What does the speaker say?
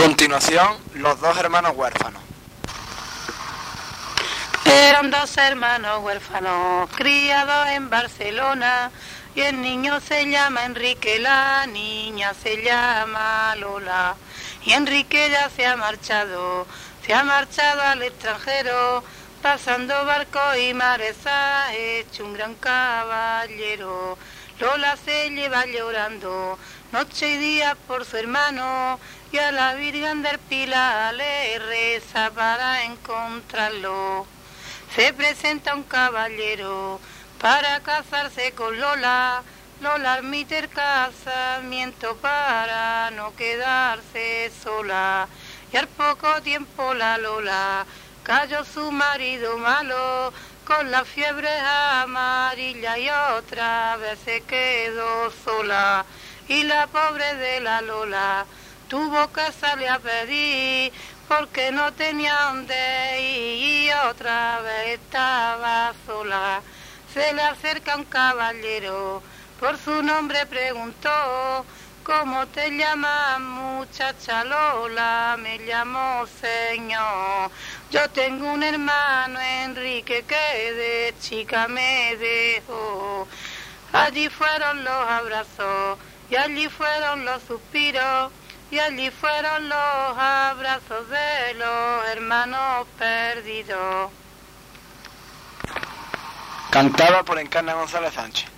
continuación, los dos hermanos huérfanos. Eran dos hermanos huérfanos criados en Barcelona, y el niño se llama Enrique, la niña se llama Lola. Y Enrique ya se ha marchado al extranjero, pasando barcos y mares, ha hecho un gran caballero. Lola se lleva llorando noche y día por su hermano, y a la Virgen del Pilar le reza para encontrarlo. Se presenta un caballero para casarse con Lola. Lola admite el casamiento para no quedarse sola. Y al poco tiempo la Lola cayó su marido malo, con la fiebre amarilla, y otra vez se quedó sola. Y la pobre de la Lola tuvo que salir a pedir, porque no tenía dónde ir, y otra vez estaba sola. Se le acerca un caballero, por su nombre preguntó: ¿cómo te llamas, muchacha? Lola, me llamo señor. Yo tengo un hermano, Enrique, que de chica me dejó. Allí fueron los abrazos, y allí fueron los suspiros, y allí fueron los abrazos de los hermanos perdidos. Cantada por Encarna González Sánchez.